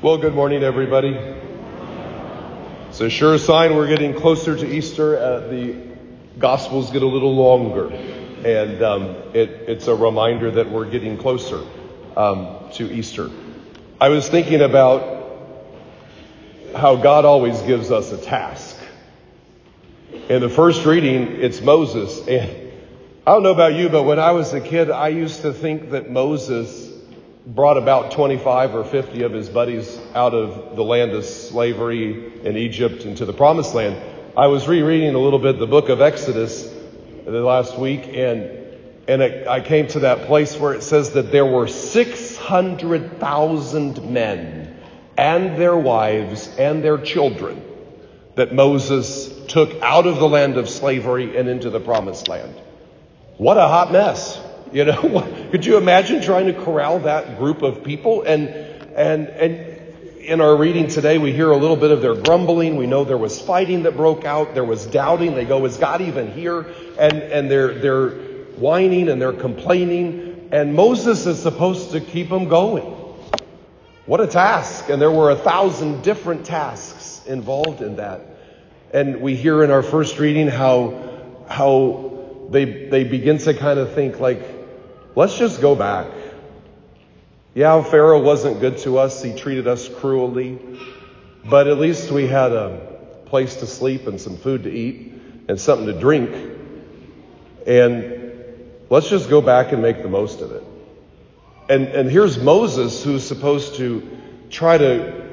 Well, good morning, everybody. It's a sure sign we're getting closer to Easter. The Gospels get a little longer, and it's a reminder that we're getting closer to Easter. I was thinking about how God always gives us a task. In the first reading, it's Moses. And I don't know about you, but when I was a kid, I used to think that Moses brought about 25 or 50 of his buddies out of the land of slavery in Egypt into the Promised Land. I was rereading a little bit the book of Exodus the last week, and I came to that place where it says that there were 600,000 men and their wives and their children that Moses took out of the land of slavery and into the Promised Land. What a hot mess. You know, could you imagine trying to corral that group of people? And in our reading today, we hear a little bit of their grumbling. We know there was fighting that broke out. There was doubting. They go, is God even here? And they're whining and they're complaining. And Moses is supposed to keep them going. What a task. And there were 1,000 different tasks involved in that. And we hear in our first reading how they begin to kind of think like, let's just go back. Yeah, Pharaoh wasn't good to us. He treated us cruelly. But at least we had a place to sleep and some food to eat and something to drink. And let's just go back and make the most of it. And here's Moses, who's supposed to try to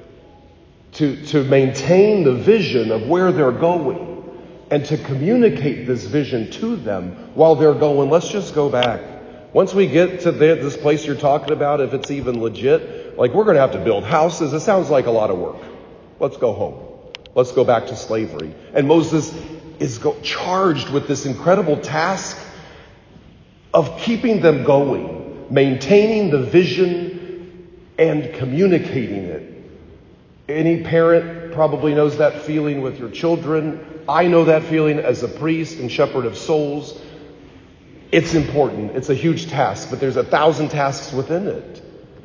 maintain the vision of where they're going and to communicate this vision to them while they're going, let's just go back. Once we get to this place you're talking about, if it's even legit, like we're going to have to build houses. It sounds like a lot of work. Let's go home. Let's go back to slavery. And Moses is charged with this incredible task of keeping them going, maintaining the vision and communicating it. Any parent probably knows that feeling with your children. I know that feeling as a priest and shepherd of souls. It's important. It's a huge task, but there's 1,000 tasks within it.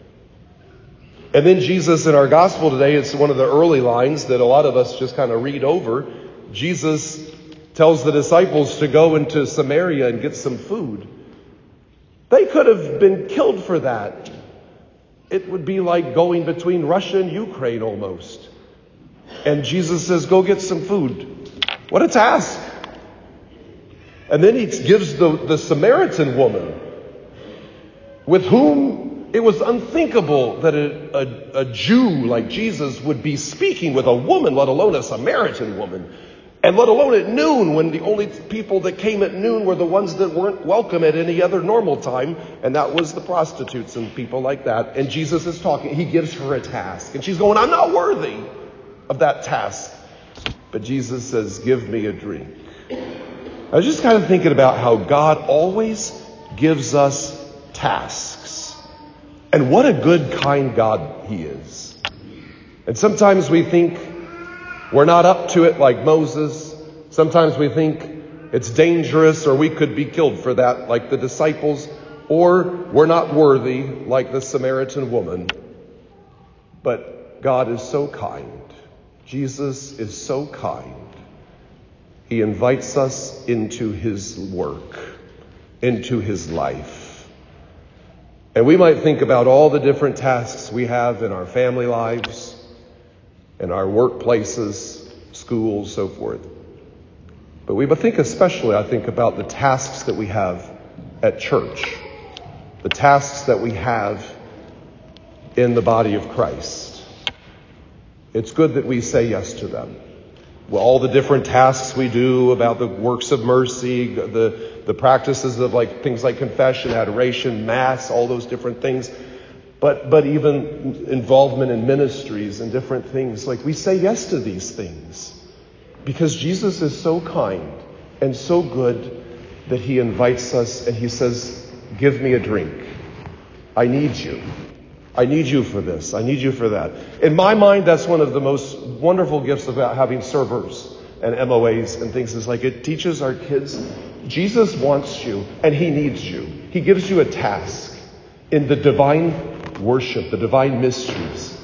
And then Jesus in our gospel today, it's one of the early lines that a lot of us just kind of read over. Jesus tells the disciples to go into Samaria and get some food. They could have been killed for that. It would be like going between Russia and Ukraine almost. And Jesus says, go get some food. What a task. And then he gives the Samaritan woman, with whom it was unthinkable that a Jew like Jesus would be speaking with a woman, let alone a Samaritan woman. And let alone at noon, when the only people that came at noon were the ones that weren't welcome at any other normal time. And that was the prostitutes and people like that. And Jesus is talking. He gives her a task. And she's going, I'm not worthy of that task. But Jesus says, give me a drink. I was just kind of thinking about how God always gives us tasks. And what a good, kind God he is. And sometimes we think we're not up to it like Moses. Sometimes we think it's dangerous or we could be killed for that like the disciples. Or we're not worthy like the Samaritan woman. But God is so kind. Jesus is so kind. He invites us into his work, into his life. And we might think about all the different tasks we have in our family lives, in our workplaces, schools, so forth. But we think especially, I think, about the tasks that we have at church, the tasks that we have in the body of Christ. It's good that we say yes to them. Well, all the different tasks we do about the works of mercy, the practices of like things like confession, adoration, mass, all those different things. But even involvement in ministries and different things. Like we say yes to these things because Jesus is so kind and so good that he invites us and he says, give me a drink. I need you. I need you for this. I need you for that. In my mind, that's one of the most wonderful gifts about having servers and MOAs and things. Is like it teaches our kids, Jesus wants you and he needs you. He gives you a task in the divine worship, the divine mysteries.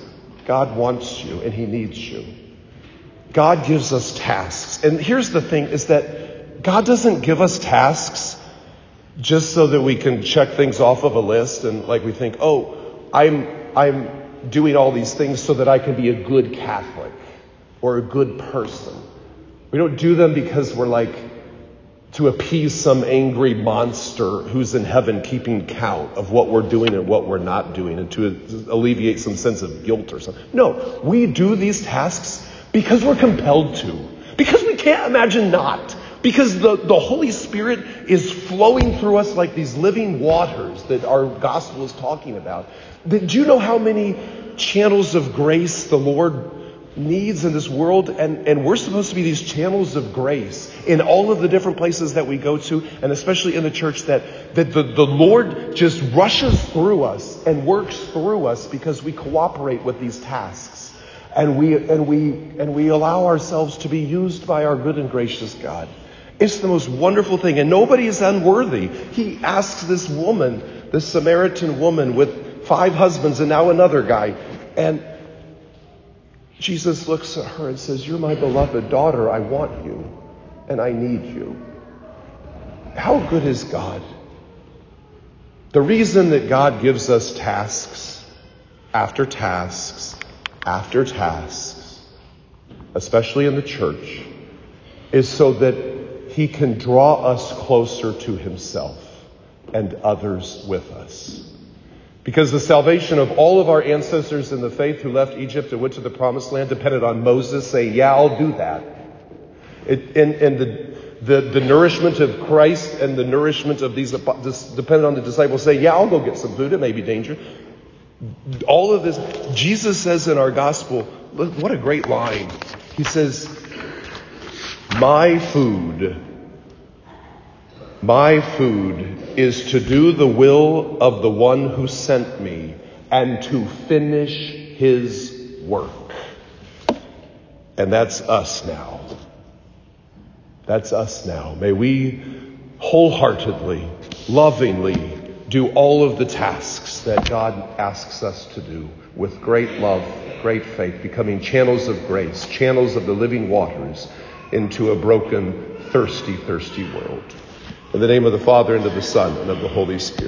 God wants you and he needs you. God gives us tasks. And here's the thing, is that God doesn't give us tasks just so that we can check things off of a list and like we think, oh, I'm doing all these things so that I can be a good Catholic or a good person. We don't do them because we're like to appease some angry monster who's in heaven keeping count of what we're doing and what we're not doing and to alleviate some sense of guilt or something. No, we do these tasks because we're compelled to. Because we can't imagine not. Because the Holy Spirit is flowing through us like these living waters that our gospel is talking about. Do you know how many channels of grace the Lord needs in this world? And we're supposed to be these channels of grace in all of the different places that we go to, and especially in the church, that the Lord just rushes through us and works through us because we cooperate with these tasks. And we allow ourselves to be used by our good and gracious God. It's the most wonderful thing, and nobody is unworthy. He asks this woman, this Samaritan woman with 5 husbands and now another guy, and Jesus looks at her and says, "You're my beloved daughter. I want you, and I need you." How good is God? The reason that God gives us tasks after tasks after tasks, especially in the church, is so that he can draw us closer to himself and others with us. Because the salvation of all of our ancestors in the faith who left Egypt and went to the promised land depended on Moses saying, "Yeah, I'll do that." And the nourishment of Christ and the nourishment of these depended on the disciples saying, "Yeah, I'll go get some food. It may be dangerous." All of this, Jesus says in our gospel, look, what a great line. He says, My food is to do the will of the one who sent me and to finish his work." And that's us now. That's us now. May we wholeheartedly, lovingly do all of the tasks that God asks us to do with great love, great faith, becoming channels of grace, channels of the living waters into a broken, thirsty, thirsty world. In the name of the Father, and of the Son, and of the Holy Spirit.